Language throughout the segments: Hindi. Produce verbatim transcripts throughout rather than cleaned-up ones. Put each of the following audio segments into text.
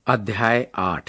अध्याय आठ।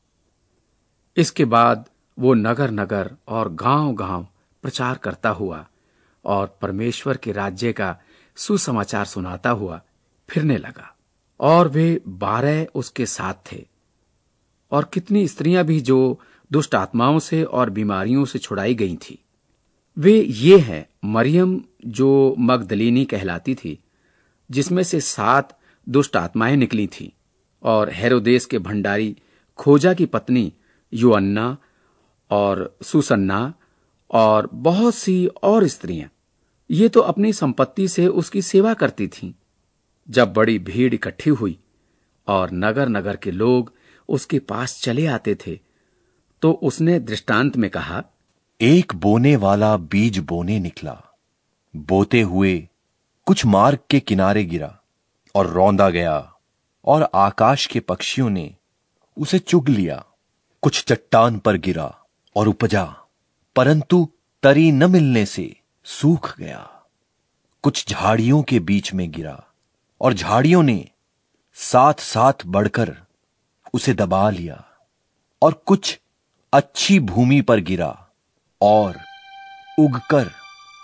इसके बाद वो नगर नगर और गांव गांव प्रचार करता हुआ और परमेश्वर के राज्य का सुसमाचार सुनाता हुआ फिरने लगा। और वे बारह उसके साथ थे, और कितनी स्त्रियां भी जो दुष्ट आत्माओं से और बीमारियों से छुड़ाई गई थी। वे ये हैं मरियम जो मगदलीनी कहलाती थी, जिसमें से सात दुष्ट आत्माएं निकली थीं, और हेरोदेस के भंडारी खोजा की पत्नी योअन्ना और सुसन्ना और बहुत सी और स्त्रियां। ये तो अपनी संपत्ति से उसकी सेवा करती थीं। जब बड़ी भीड़ इकट्ठी हुई और नगर नगर के लोग उसके पास चले आते थे, तो उसने दृष्टांत में कहा, एक बोने वाला बीज बोने निकला। बोते हुए कुछ मार्ग के किनारे गिरा और रौंदा गया, और आकाश के पक्षियों ने उसे चुग लिया। कुछ चट्टान पर गिरा और उपजा, परंतु तरी न मिलने से सूख गया। कुछ झाड़ियों के बीच में गिरा, और झाड़ियों ने साथ साथ बढ़कर उसे दबा लिया। और कुछ अच्छी भूमि पर गिरा और उगकर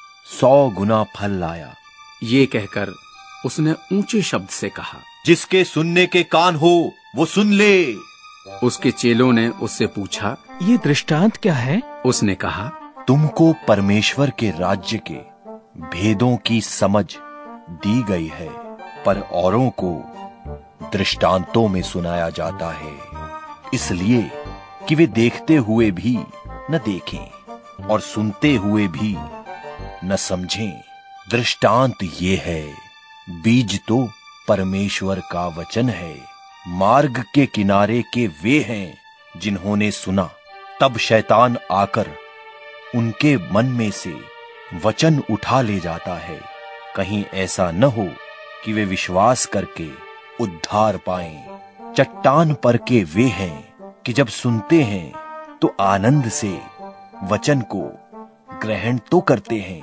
सौ गुना फल लाया। ये कहकर उसने ऊंचे शब्द से कहा, जिसके सुनने के कान हो वो सुन ले। उसके चेलों ने उससे पूछा, ये दृष्टांत क्या है? उसने कहा, तुमको परमेश्वर के राज्य के भेदों की समझ दी गई है, पर औरों को दृष्टांतों में सुनाया जाता है, इसलिए कि वे देखते हुए भी न देखें और सुनते हुए भी न समझें। दृष्टांत ये है, बीज तो परमेश्वर का वचन है। मार्ग के किनारे के वे हैं जिन्होंने सुना, तब शैतान आकर उनके मन में से वचन उठा ले जाता है। कहीं ऐसा न हो कि वे विश्वास करके उद्धार पाएं। चट्टान पर के वे हैं कि जब सुनते हैं तो आनंद से वचन को ग्रहण तो करते हैं,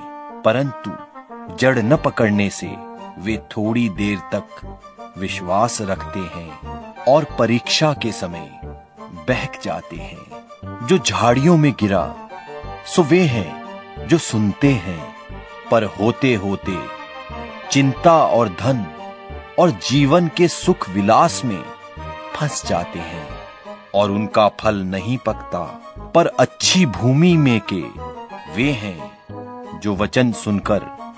परंतु जड़ न पकड़ने से वे थोड़ी देर तक विश्वास रखते हैं और परीक्षा के समय बहक जाते हैं। जो झाड़ियों में गिरा सो वे हैं जो सुनते हैं, पर होते होते चिंता और धन और जीवन के सुख विलास में फंस जाते हैं, और उनका फल नहीं पकता। पर अच्छी भूमि में के वे हैं जो वचन सुनकर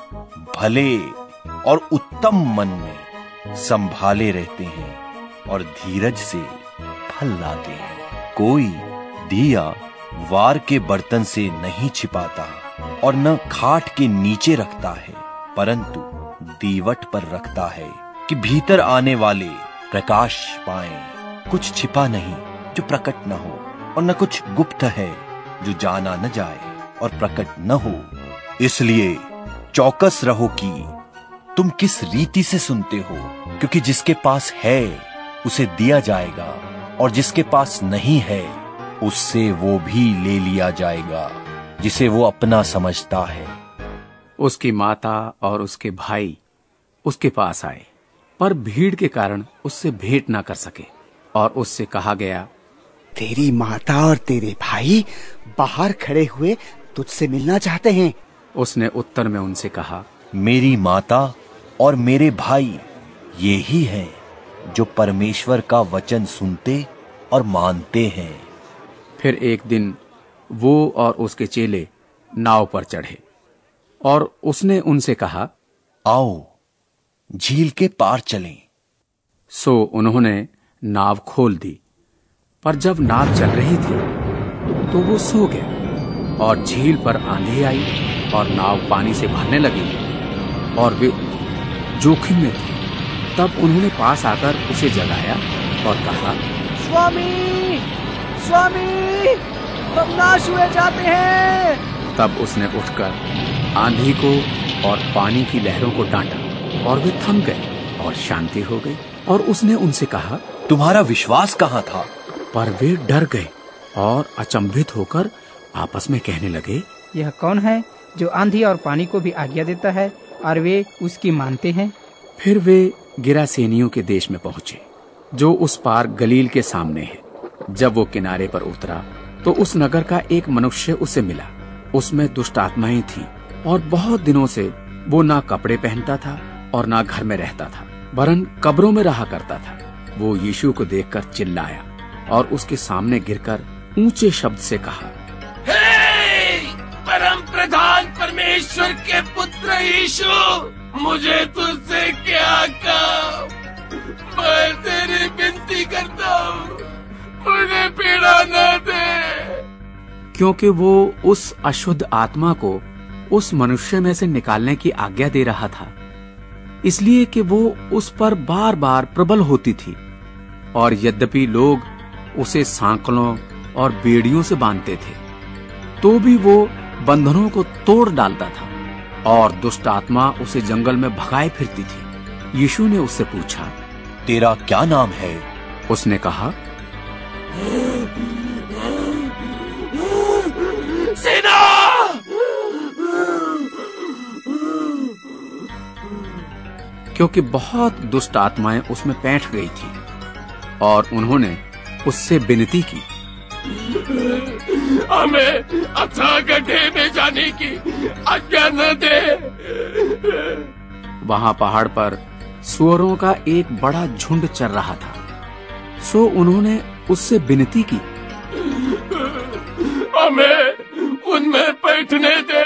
भले और उत्तम मन में संभाले रहते हैं और धीरज से फल लाते हैं। कोई दिया वार के बर्तन से नहीं छिपाता और न खाट के नीचे रखता है, परंतु दीवट पर रखता है कि भीतर आने वाले प्रकाश पाएं। कुछ छिपा नहीं जो प्रकट न हो, और न कुछ गुप्त है जो जाना न जाए और प्रकट न हो। इसलिए चौकस रहो कि तुम किस रीति से सुनते हो, क्योंकि जिसके पास है उसे दिया जाएगा, और जिसके पास नहीं है उससे वो भी ले लिया जाएगा जिसे वो अपना समझता है। उसकी माता और उसके भाई उसके पास आए, पर भीड़ के कारण उससे भेंट ना कर सके, और उससे कहा गया, तेरी माता और तेरे भाई बाहर खड़े हुए तुझसे मिलना चाहते हैं। उसने उत्तर में उनसे कहा, मेरी माता और मेरे भाई ये ही हैं जो परमेश्वर का वचन सुनते और मानते हैं। फिर एक दिन वो और उसके चेले नाव पर चढ़े, और उसने उनसे कहा, आओ झील के पार चलें। सो उन्होंने नाव खोल दी, पर जब नाव चल रही थी तो वो सो गया। और झील पर आंधी आई और नाव पानी से भरने लगी, और वे जोखिम में थे। तब उन्होंने पास आकर उसे जगाया और कहा, स्वामी, स्वामी, हम नाश हुए जाते हैं। तब उसने उठकर आंधी को और पानी की लहरों को डांटा, और वे थम गए और शांति हो गई। और उसने उनसे कहा, तुम्हारा विश्वास कहाँ था? पर वे डर गए और अचंभित होकर आपस में कहने लगे, यह कौन है जो आंधी और पानी को भी आज्ञा देता है और वे उसकी मानते हैं? फिर वे गिरासेनियों के देश में पहुंचे, जो उस पार गलील के सामने है। जब वो किनारे पर उतरा तो उस नगर का एक मनुष्य उसे मिला। उसमें दुष्ट आत्माएं थी और बहुत दिनों से वो ना कपड़े पहनता था और ना घर में रहता था, वरन कब्रों में रहा करता था। वो यीशु को देखकर चिल्लाया और उसके सामने गिरकर ऊंचे शब्द से कहा, हे परम प्रधान परमेश्वर के पुत्र यीशु, मुझे तुझसे क्या काम? मैं तेरी विनती करता हूँ, मुझे पीड़ा न दे। क्योंकि वो उस अशुद्ध आत्मा को उस मनुष्य में से निकालने की आज्ञा दे रहा था, इसलिए कि वो उस पर बार बार प्रबल होती थी। और यद्यपि लोग उसे सांकलों और बेड़ियों से बांधते थे, तो भी वो बंधनों को तोड़ डालता था और दुष्ट आत्मा उसे जंगल में भगाए फिरती थी। यीशु ने उससे पूछा, तेरा क्या नाम है? उसने कहा, सेना। क्योंकि बहुत दुष्ट आत्माएं उसमें बैठ गई थी और उन्होंने उससे विनती की, हमें अथाह गड्ढे में जाने की आज्ञा न दे। वहां पहाड़ पर सूअरों का एक बड़ा झुंड चर रहा था, सो उन्होंने उससे विनती की, हमें उनमें बैठने दे।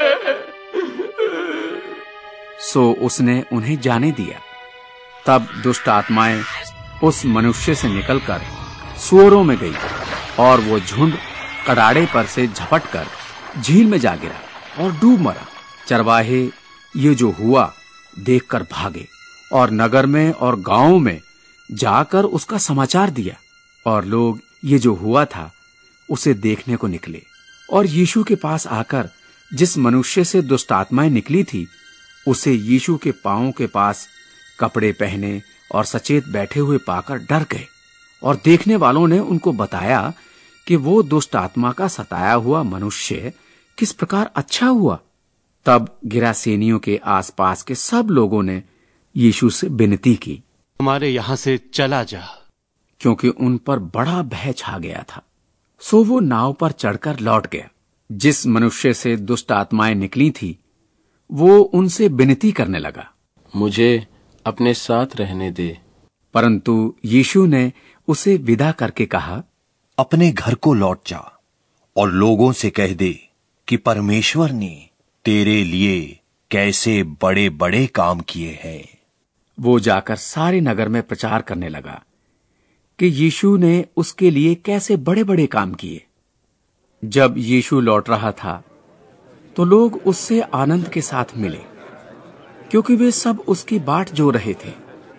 सो उसने उन्हें जाने दिया। तब दुष्ट आत्माएं उस मनुष्य से निकलकर सूअरों में गई और वो झुंड कड़ाड़े पर से झपटकर झील में जा गिरा और डूब मरा। चरवाहे ये जो हुआ देखकर भागे और नगर में और गांवों में जाकर उसका समाचार दिया, और लोग ये जो हुआ था उसे देखने को निकले। और यीशु के पास आकर जिस मनुष्य से दुष्ट आत्माएं निकली थी, उसे यीशु के पांवों के पास कपड़े पहने और सचेत बैठे हुए पाकर डर गए। और देखने वालों ने उनको बताया कि वो दुष्ट आत्मा का सताया हुआ मनुष्य किस प्रकार अच्छा हुआ। तब गिरासेनियों के आसपास के सब लोगों ने यीशु से विनती की, हमारे यहां से चला जा, क्योंकि उन पर बड़ा भय छा गया था। सो वो नाव पर चढ़कर लौट गया। जिस मनुष्य से दुष्ट आत्माएं निकली थी, वो उनसे विनती करने लगा, मुझे अपने साथ रहने दे। परंतु यीशु ने उसे विदा करके कहा, अपने घर को लौट जा और लोगों से कह दे कि परमेश्वर ने तेरे लिए कैसे बड़े बड़े काम किए हैं। वो जाकर सारे नगर में प्रचार करने लगा कि यीशु ने उसके लिए कैसे बड़े बड़े काम किए। जब यीशु लौट रहा था तो लोग उससे आनंद के साथ मिले, क्योंकि वे सब उसकी बाट जो रहे थे।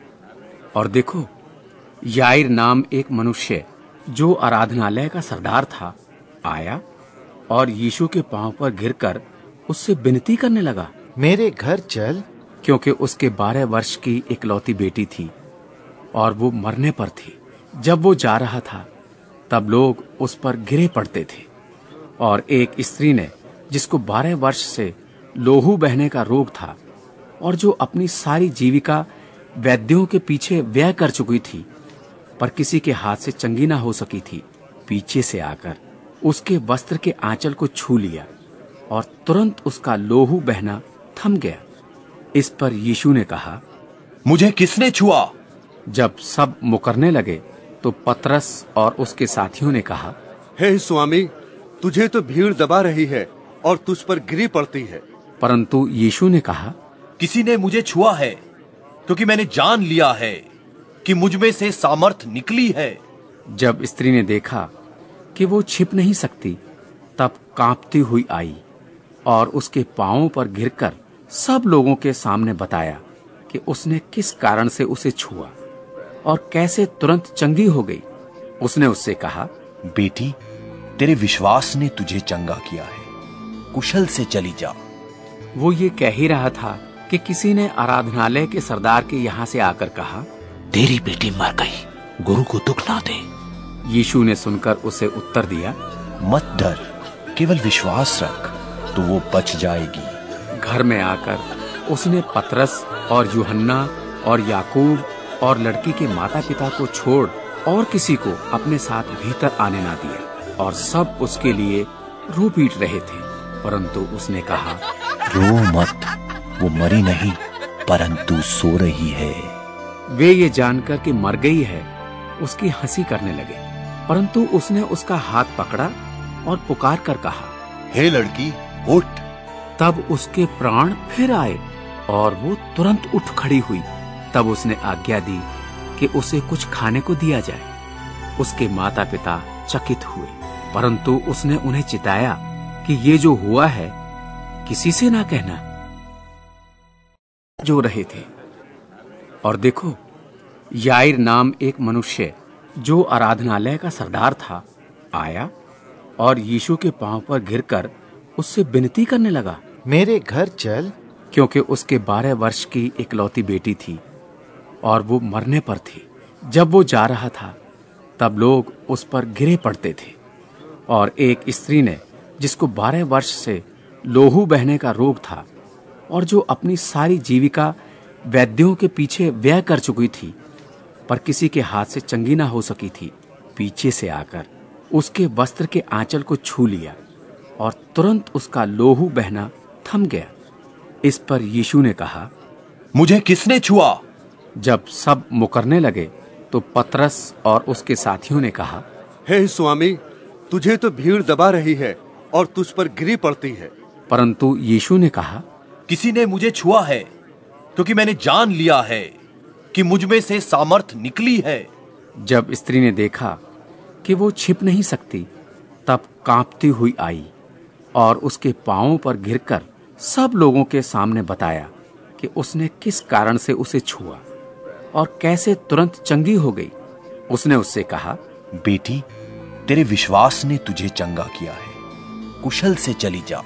और देखो, याईर नाम एक मनुष्य जो आराधनालय का सरदार था आया और यीशु के पांव पर गिरकर उससे विनती करने लगा, मेरे घर चल। क्योंकि उसके बारह वर्ष की इकलौती बेटी थी और वो मरने पर थी। जब वो जा रहा था तब लोग उस पर गिरे पड़ते थे। और एक स्त्री ने, जिसको बारह वर्ष से लोहू बहने का रोग था और जो अपनी सारी जीविका वैद्यों के पीछे व्यय कर चुकी थी, पर किसी के हाथ से चंगी ना हो सकी थी, पीछे से आकर उसके वस्त्र के आंचल को छू लिया और तुरंत उसका लोहू बहना थम गया। इस पर यीशु ने कहा, मुझे किसने छुआ? जब सब मुकरने लगे तो पतरस और उसके साथियों ने कहा, हे स्वामी, तुझे तो भीड़ दबा रही है और तुझ पर गिरी पड़ती है। परंतु यीशु ने कहा, किसी ने मुझे छुआ है, क्योंकि मैंने जान लिया है कि मुझ में से सामर्थ निकली है। जब स्त्री ने देखा कि वो छिप नहीं सकती, तब कांपती हुई आई और उसके पांवों पर गिरकर सब लोगों के सामने बताया कि उसने किस कारण से उसे छुआ और कैसे तुरंत चंगी हो गई। उसने उससे कहा, बेटी, तेरे विश्वास ने तुझे चंगा किया है, कुशल से चली जा। वो ये कह ही रहा था कि किसी ने आराधनालय के सरदार के यहाँ से आकर कहा, तेरी बेटी मर गई, गुरु को दुख ना दे। यीशु ने सुनकर उसे उत्तर दिया, मत डर, केवल विश्वास रख तो वो बच जाएगी। घर में आकर उसने पतरस और यूहन्ना और याकूब और लड़की के माता पिता को छोड़ और किसी को अपने साथ भीतर आने ना दिया। और सब उसके लिए रो पीट रहे थे, परंतु उसने कहा, रो मत, वो मरी नहीं परंतु सो रही है। वे ये जानकर कि मर गई है उसकी हंसी करने लगे, परंतु उसने उसका हाथ पकड़ा और पुकार कर कहा, हे लड़की उठ। तब उसके प्राण फिर आए और वो तुरंत उठ खड़ी हुई। तब उसने आज्ञा दी कि उसे कुछ खाने को दिया जाए। उसके माता पिता चकित हुए, परंतु उसने उन्हें चिताया कि ये जो हुआ है किसी से ना कहना। जो रहे थे, और देखो, याइर नाम एक मनुष्य जो आराधनालय का सरदार था आया और यीशु के पांव पर गिरकर उससे विनती करने लगा, मेरे घर चल। क्योंकि उसके बारह वर्ष की इकलौती बेटी थी और वो मरने पर थी। जब वो जा रहा था तब लोग उस पर गिरे पड़ते थे। और एक स्त्री ने, जिसको बारह वर्ष से लोहू बहने का रोग था और जो अपनी सारी जीविका वैद्यों के पीछे व्यय कर चुकी थी, पर किसी के हाथ से चंगी ना हो सकी थी, पीछे से आकर उसके वस्त्र के आंचल को छू लिया और तुरंत उसका लोहू बहना थम गया। इस पर यीशु ने कहा, मुझे किसने छुआ? जब सब मुकरने लगे तो पतरस और उसके साथियों ने कहा, हे स्वामी, तुझे तो भीड़ दबा रही है और तुझ पर गिरी पड़ती है। परंतु यीशु ने कहा, किसी ने मुझे छुआ है, क्योंकि मैंने जान लिया है कि मुझ में से सामर्थ निकली है। जब स्त्री ने देखा कि वो छिप नहीं सकती, तब कांपती हुई आई और उसके पांवों पर गिरकर सब लोगों के सामने बताया कि उसने किस कारण से उसे छुआ और कैसे तुरंत चंगी हो गई। उसने उससे कहा, बेटी, तेरे विश्वास ने तुझे चंगा किया है, कुशल से चली जा।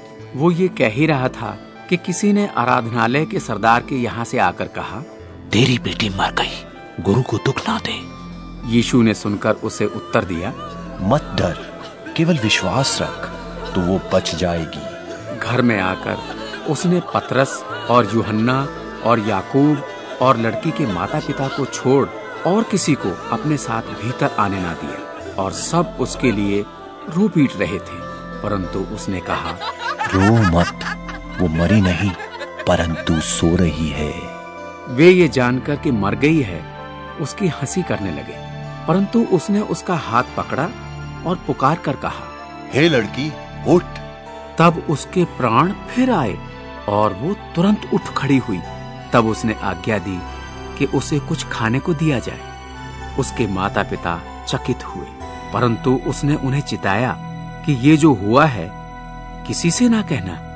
वो ये कह ही रहा था कि किसी ने आराधनालय के सरदार के यहाँ से आकर कहा, तेरी बेटी मर गई, गुरु को दुख ना दे। यीशु ने सुनकर उसे उत्तर दिया, मत डर, केवल विश्वास रख तो वो बच जाएगी। घर में आकर उसने पतरस और यूहन्ना और याकूब और लड़की के माता पिता को छोड़ और किसी को अपने साथ भीतर आने ना दिया। और सब उसके लिए रो पीट रहे थे, परंतु उसने कहा, रो मत, वो मरी नहीं परंतु सो रही है। वे ये जानकर कि मर गई है उसकी हंसी करने लगे, परंतु उसने उसका हाथ पकड़ा और पुकार कर कहा, हे लड़की उठ। तब उसके प्राण फिर आए और वो तुरंत उठ खड़ी हुई। तब उसने आज्ञा दी कि उसे कुछ खाने को दिया जाए। उसके माता पिता चकित हुए, परंतु उसने उन्हें चिताया कि ये जो हुआ है किसी से ना कहना।